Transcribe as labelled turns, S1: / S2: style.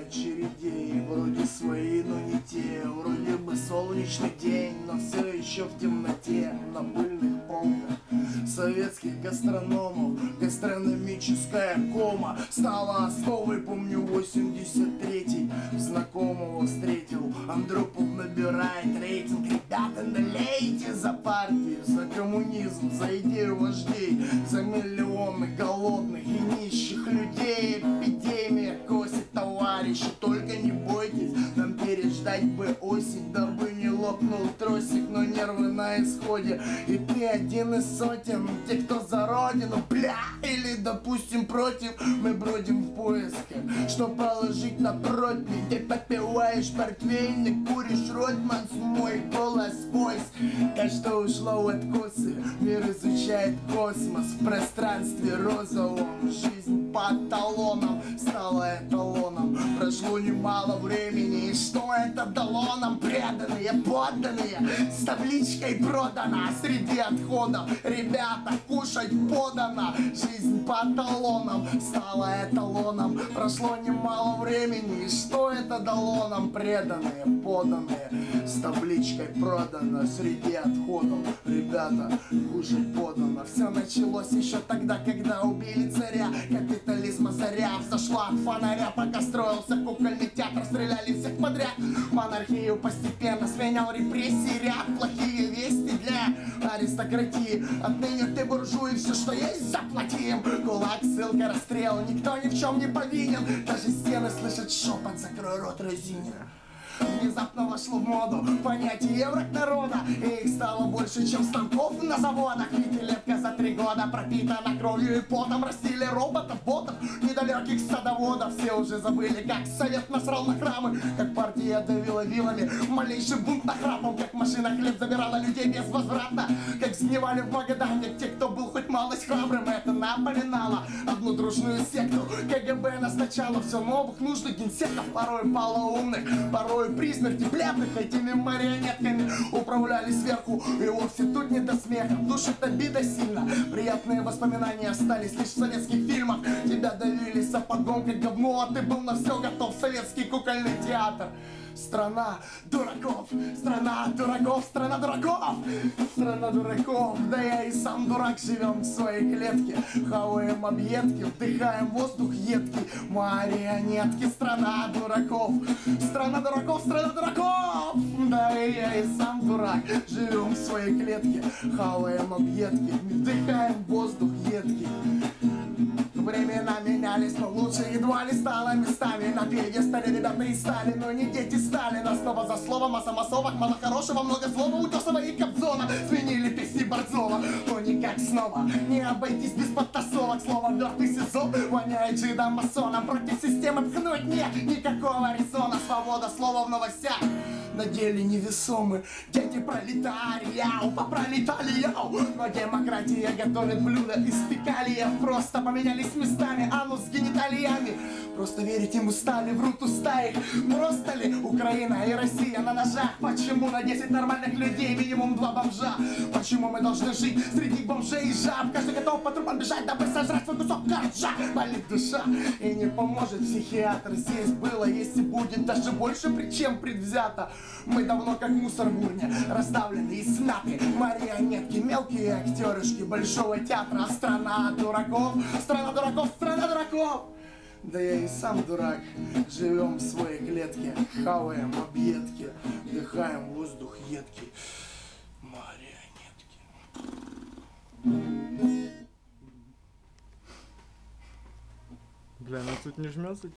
S1: очередей. Вроде свои, но не те. Вроде бы солнечный день, но все еще в темноте. На пыльных полках советских гастрономов гастрономическая кома стала основой. Помню, 83-й знакомого встретил. Андропов набирает рейтинг. Ребята, налейте за партию, за коммунизм, за идею вождей, за миллионы голодных и нищих людей. Эпидемия косит, товарищи, только не бойтесь. Нам переждать бы осень, дабы не лопнул тросик, но нервы на исходе. И ты один из сотен, те, кто за родину, бля, или, допустим, против. Мы бродим в поисках, что положить на противень. Ты попиваешь портвейн и куришь Ротман, мой голос сквозь. Так что ушло в откосы, мир изучает космос в пространстве розовом. Жизнь по талонам стала эталоном. Прошло немало времени, и что это дало нам? Преданные, подданные, с табличкой продано. Среди отходов, ребята, кушать подано. Жизнь по талонам стала эталоном. Прошло немало времени, и что это дало нам? Преданные, подданные, с табличкой продано. Среди отходов, ребята, кушать подано. Все началось еще тогда, когда убили царя. Капитализма заря взошла от фонаря. Пока строился кукольный театр, стреляли всех подряд. Монархию постепенно сменял репрессии ряд. Плохие вести для аристократии. Отныне ты буржуй, все что есть заплатим. Кулак, ссылка, расстрел, никто ни в чем не повинен. Даже стены слышат шепот, закрой рот, разиня. Внезапно вошло в моду понятие еврок народа, и их стало больше, чем станков на заводах. Пятилетка за 3 года пропитана кровью и потом. Растили роботов, ботов, недалеких садоводов. Все уже забыли, как совет насрал на храмы, как партия давила вилами малейший бунт нахрапом, как машина хлеб забирала людей безвозвратно, как сгнивали в Магадане те, кто был хоть малость храбрым. Это напоминало одну дружную секту. КГБ назначало все новых нужных генсеков, порой полоумных, порой при смерти бледных. Этими марионетками управляли сверху, и вовсе тут не до смеха. Душит обида сильно, приятные воспоминания остались лишь в советских фильмах. Тебя давили сапогом как говно, а ты был на все готов. Советский кукольный театр. Страна дураков, страна дураков, страна дураков, страна дураков. Да я и сам дурак, живем в своей клетке, хаваем объедки, вдыхаем воздух едкий. Марионетки, страна дураков, страна дураков, страна дураков. Да и я и сам дурак, живем в своей клетке, хаваем объедки, вдыхаем воздух едкий. Времена менялись, но лучше едва ли стало местами. На пьедестале ребята и стали, но не дети Сталина. Слово за словом, о самосовах, мало хорошего, много злого, Утесова и Кобзона. Сменили песни Борцова, но никак снова не обойтись без подтасовок. Слово мертвый сезон воняет жидом масоном. Против системы пхнуть нет никакого резона. Свобода слова в новостях на деле невесомы. Дети пролетария, по пролетарию. Но демократия готовит блюда из фекалиев. Просто поменялись местами, анус с гениталиями. Просто верить им устали, врут уста их. Просто ли Украина и Россия на ножах? Почему на 10 нормальных людей минимум 2 бомжа? Почему мы должны жить среди бомжей и жаб? Каждый готов по трупам бежать, дабы сожрать свой кусок коржа. Болит душа и не поможет психиатр. Здесь было, есть и будет даже больше, чем предвзято. Мы давно как мусор в урне, раздавлены и смяты. Марионетки, мелкие актерышки большого театра. Страна дураков, страна дураков, страна дураков. Да я и сам дурак, живем в своей клетке, хаваем объедки, вдыхаем воздух едкий. Марионетки.
S2: Бля, ну тут не жмется.